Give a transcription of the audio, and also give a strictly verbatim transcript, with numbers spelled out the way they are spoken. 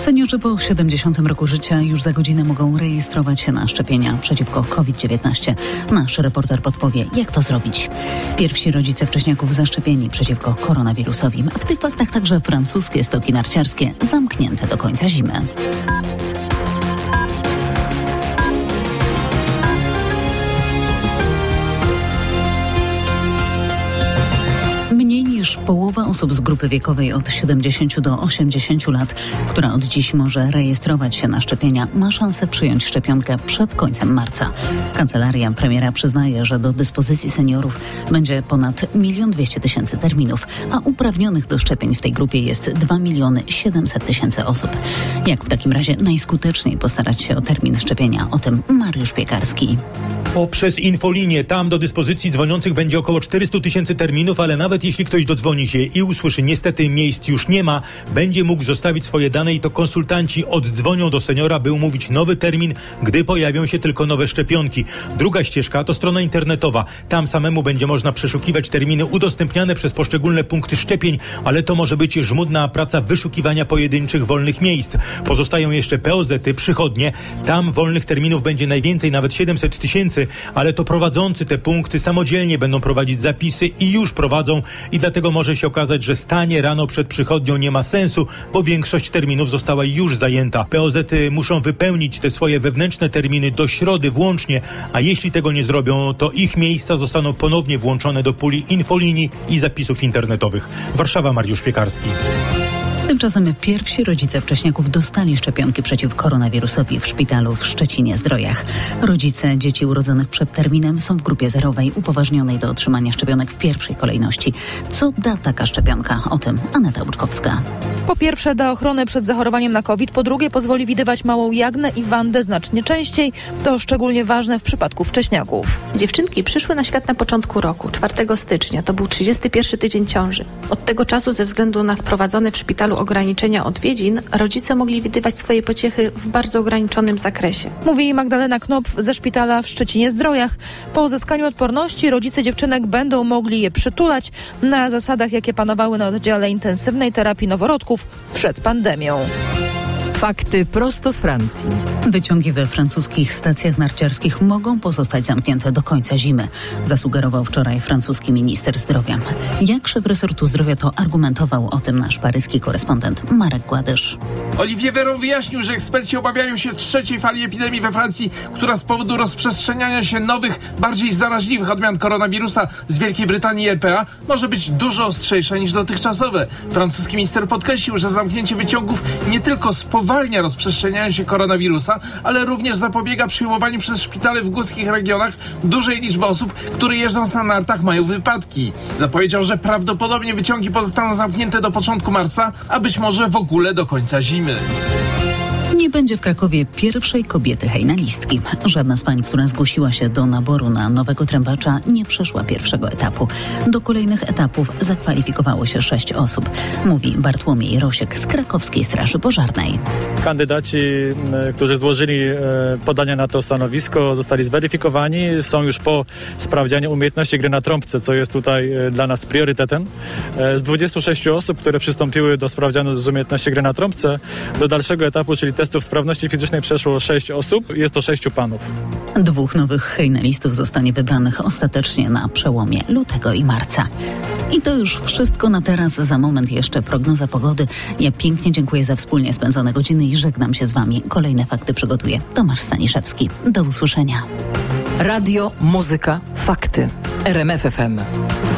Seniorzy po siedemdziesiątym roku życia już za godzinę mogą rejestrować się na szczepienia przeciwko kowid dziewiętnaście. Nasz reporter podpowie, jak to zrobić. Pierwsi rodzice wcześniaków zaszczepieni przeciwko koronawirusowi. W tych faktach także francuskie stoki narciarskie zamknięte do końca zimy. Mniej niż połowa osób z grupy wiekowej od siedemdziesięciu do osiemdziesięciu lat, która od dziś może rejestrować się na szczepienia, ma szansę przyjąć szczepionkę przed końcem marca. Kancelaria premiera przyznaje, że do dyspozycji seniorów będzie ponad milion dwieście tysięcy terminów, a uprawnionych do szczepień w tej grupie jest dwa miliony siedemset tysięcy osób. Jak w takim razie najskuteczniej postarać się o termin szczepienia? O tym Mariusz Piekarski. Poprzez infolinię. Tam do dyspozycji dzwoniących będzie około czterysta tysięcy terminów, ale nawet jeśli ktoś dodzwoni się i usłyszy, niestety miejsc już nie ma, będzie mógł zostawić swoje dane i to konsultanci oddzwonią do seniora, by umówić nowy termin, gdy pojawią się tylko nowe szczepionki. Druga ścieżka to strona internetowa. Tam samemu będzie można przeszukiwać terminy udostępniane przez poszczególne punkty szczepień, ale to może być żmudna praca wyszukiwania pojedynczych wolnych miejsc. Pozostają jeszcze P O Z-y, przychodnie. Tam wolnych terminów będzie najwięcej, nawet siedemset tysięcy, ale to prowadzący te punkty samodzielnie będą prowadzić zapisy i już prowadzą i dlatego może się okazać, że stanie rano przed przychodnią nie ma sensu, bo większość terminów została już zajęta. P O Z-y muszą wypełnić te swoje wewnętrzne terminy do środy włącznie, a jeśli tego nie zrobią, to ich miejsca zostaną ponownie włączone do puli infolinii i zapisów internetowych. Warszawa, Mariusz Piekarski. Tymczasem pierwsi rodzice wcześniaków dostali szczepionki przeciw koronawirusowi w szpitalu w Szczecinie-Zdrojach. Rodzice dzieci urodzonych przed terminem są w grupie zerowej upoważnionej do otrzymania szczepionek w pierwszej kolejności. Co da taka szczepionka? O tym Aneta Łuczkowska. Po pierwsze da ochronę przed zachorowaniem na COVID, po drugie pozwoli widywać małą Jagnę i Wandę znacznie częściej. To szczególnie ważne w przypadku wcześniaków. Dziewczynki przyszły na świat na początku roku, czwartego stycznia. To był trzydziesty pierwszy tydzień ciąży. Od tego czasu ze względu na wprowadzone w szpitalu ograniczenia odwiedzin, rodzice mogli widywać swoje pociechy w bardzo ograniczonym zakresie. Mówi Magdalena Knopf ze szpitala w Szczecinie-Zdrojach. Po uzyskaniu odporności rodzice dziewczynek będą mogli je przytulać na zasadach, jakie panowały na oddziale intensywnej terapii noworodków przed pandemią. Fakty prosto z Francji. Wyciągi we francuskich stacjach narciarskich mogą pozostać zamknięte do końca zimy, zasugerował wczoraj francuski minister zdrowia. Jak szef resortu zdrowia to argumentował, o tym nasz paryski korespondent Marek Gładysz. Olivier Véran wyjaśnił, że eksperci obawiają się trzeciej fali epidemii we Francji, która z powodu rozprzestrzeniania się nowych, bardziej zaraźliwych odmian koronawirusa z Wielkiej Brytanii i R P A może być dużo ostrzejsza niż dotychczasowe. Francuski minister podkreślił, że zamknięcie wyciągów nie tylko spowalnia rozprzestrzenianie się koronawirusa, ale również zapobiega przyjmowaniu przez szpitale w górskich regionach dużej liczby osób, które jeżdżąc na nartach mają wypadki. Zapowiedział, że prawdopodobnie wyciągi pozostaną zamknięte do początku marca, a być może w ogóle do końca zimy. Nie będzie w Krakowie pierwszej kobiety hejnalistki. Żadna z pań, która zgłosiła się do naboru na nowego trębacza, nie przeszła pierwszego etapu. Do kolejnych etapów zakwalifikowało się sześć osób, mówi Bartłomiej Rosiek z Krakowskiej Straży Pożarnej. Kandydaci, którzy złożyli podania na to stanowisko, zostali zweryfikowani. Są już po sprawdzianie umiejętności gry na trąbce, co jest tutaj dla nas priorytetem. Z dwudziestu sześciu osób, które przystąpiły do sprawdzianu z umiejętności gry na trąbce, do dalszego etapu, czyli testów sprawności fizycznej, przeszło sześć osób. Jest to sześciu panów. Dwóch nowych hejnalistów zostanie wybranych ostatecznie na przełomie lutego i marca. I to już wszystko na teraz. Za moment jeszcze prognoza pogody. Ja pięknie dziękuję za wspólnie spędzone godziny i żegnam się z wami. Kolejne fakty przygotuje Tomasz Staniszewski. Do usłyszenia. Radio, muzyka, fakty. R M F F M.